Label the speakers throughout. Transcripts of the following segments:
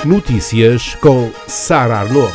Speaker 1: Notícias com Sara Arnaud.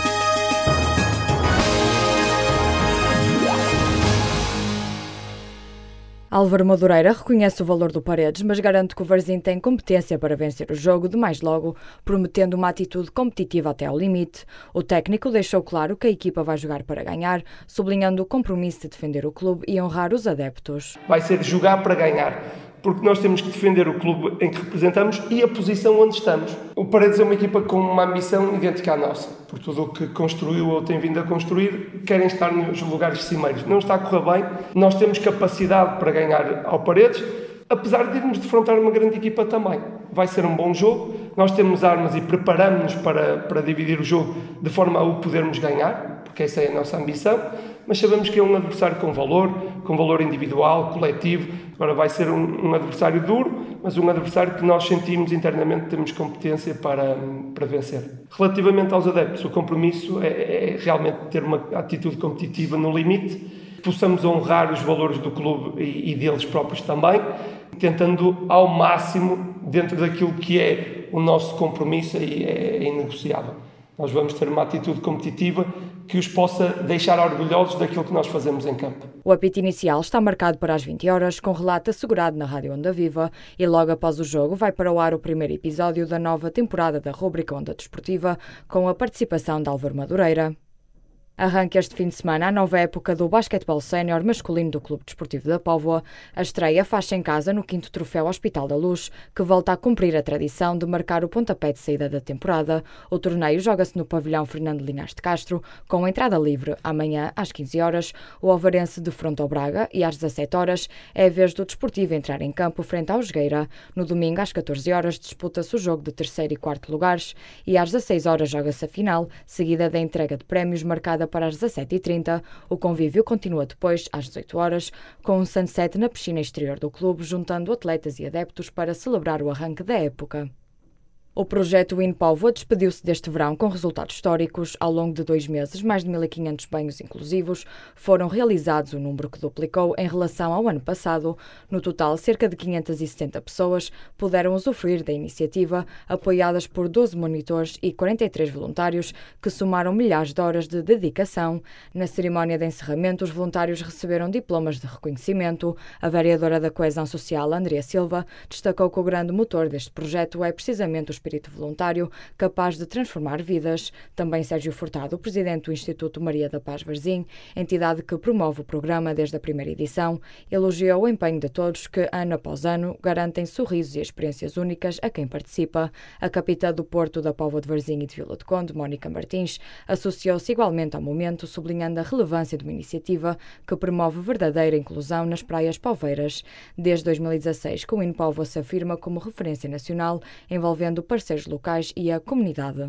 Speaker 2: Álvaro Madureira reconhece o valor do Paredes, mas garante que o Varzim tem competência para vencer o jogo de mais logo, prometendo uma atitude competitiva até ao limite. O técnico deixou claro que a equipa vai jogar para ganhar, sublinhando o compromisso de defender o clube e honrar os adeptos.
Speaker 3: Vai ser jogar para ganhar, porque nós temos que defender o clube em que representamos e a posição onde estamos. O Paredes é uma equipa com uma ambição idêntica à nossa. Por tudo o que construiu ou tem vindo a construir, querem estar nos lugares cimeiros. Não está a correr bem, nós temos capacidade para ganhar ao Paredes, apesar de irmos defrontar uma grande equipa também. Vai ser um bom jogo, nós temos armas e preparamos-nos para dividir o jogo de forma a o podermos ganhar, porque essa é a nossa ambição, mas sabemos que é um adversário com valor individual, coletivo. Agora vai ser um adversário duro, mas um adversário que nós sentimos internamente que temos competência para vencer. Relativamente aos adeptos, o compromisso é realmente ter uma atitude competitiva no limite, possamos honrar os valores do clube e deles próprios também, tentando ao máximo dentro daquilo que é o nosso compromisso e é inegociável. Nós vamos ter uma atitude competitiva que os possa deixar orgulhosos daquilo que nós fazemos em campo.
Speaker 2: O apito inicial está marcado para as 20 horas, com relato assegurado na Rádio Onda Viva, e logo após o jogo vai para o ar o primeiro episódio da nova temporada da rúbrica Onda Desportiva, com a participação de Álvaro Madureira. Arranca este fim de semana a nova época do basquetebol sénior masculino do Clube Desportivo da Póvoa. A estreia faz-se em casa no 5º Troféu Hospital da Luz, que volta a cumprir a tradição de marcar o pontapé de saída da temporada. O torneio joga-se no pavilhão Fernando Linhares de Castro, com entrada livre amanhã às 15 horas. O Alvarense defronta ao Braga e às 17 horas é a vez do Desportivo entrar em campo frente ao Jogueira. No domingo às 14 horas disputa-se o jogo de 3º e 4º lugares e às 16 horas joga-se a final, seguida da entrega de prémios marcada para as 17h30. O convívio continua depois, às 18 horas, com um sunset na piscina exterior do clube, juntando atletas e adeptos para celebrar o arranque da época. O projeto Win Póvoa despediu-se deste verão com resultados históricos. Ao longo de 2 meses, mais de 1.500 banhos inclusivos foram realizados, um número que duplicou em relação ao ano passado. No total, cerca de 570 pessoas puderam usufruir da iniciativa, apoiadas por 12 monitores e 43 voluntários, que somaram milhares de horas de dedicação. Na cerimónia de encerramento, os voluntários receberam diplomas de reconhecimento. A vereadora da Coesão Social, Andrea Silva, destacou que o grande motor deste projeto é precisamente o espírito voluntário, capaz de transformar vidas. Também Sérgio Furtado, presidente do Instituto Maria da Paz Varzim, entidade que promove o programa desde a primeira edição, elogiou o empenho de todos que, ano após ano, garantem sorrisos e experiências únicas a quem participa. A capitã do Porto da Póvoa de Varzim e de Vila do Conde, Mónica Martins, associou-se igualmente ao momento, sublinhando a relevância de uma iniciativa que promove verdadeira inclusão nas praias poveiras. Desde 2016, que o Win Póvoa se afirma como referência nacional, envolvendo parceiros locais e a comunidade.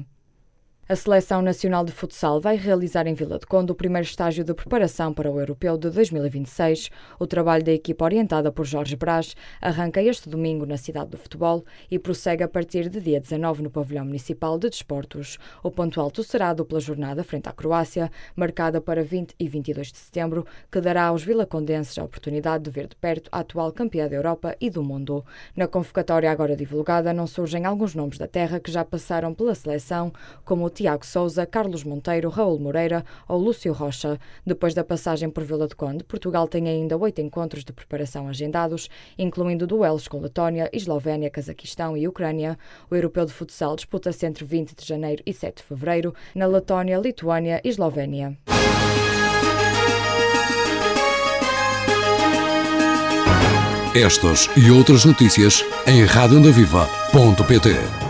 Speaker 2: A Seleção Nacional de Futsal vai realizar em Vila do Conde o primeiro estágio de preparação para o Europeu de 2026. O trabalho da equipa, orientada por Jorge Brás, arranca este domingo na Cidade do Futebol e prossegue a partir de dia 19 no Pavilhão Municipal de Desportos. O ponto alto será a dupla jornada frente à Croácia, marcada para 20 e 22 de setembro, que dará aos vilacondenses a oportunidade de ver de perto a atual campeã da Europa e do mundo. Na convocatória agora divulgada não surgem alguns nomes da terra que já passaram pela seleção, como Tiago Sousa, Carlos Monteiro, Raul Moreira ou Lúcio Rocha. Depois da passagem por Vila do Conde, Portugal tem ainda 8 encontros de preparação agendados, incluindo duelos com Letónia, Eslovénia, Cazaquistão e Ucrânia. O Europeu de Futsal disputa-se entre 20 de janeiro e 7 de fevereiro na Letónia, Lituânia e Eslovénia.
Speaker 4: Estas e outras notícias em radioondaviva.pt.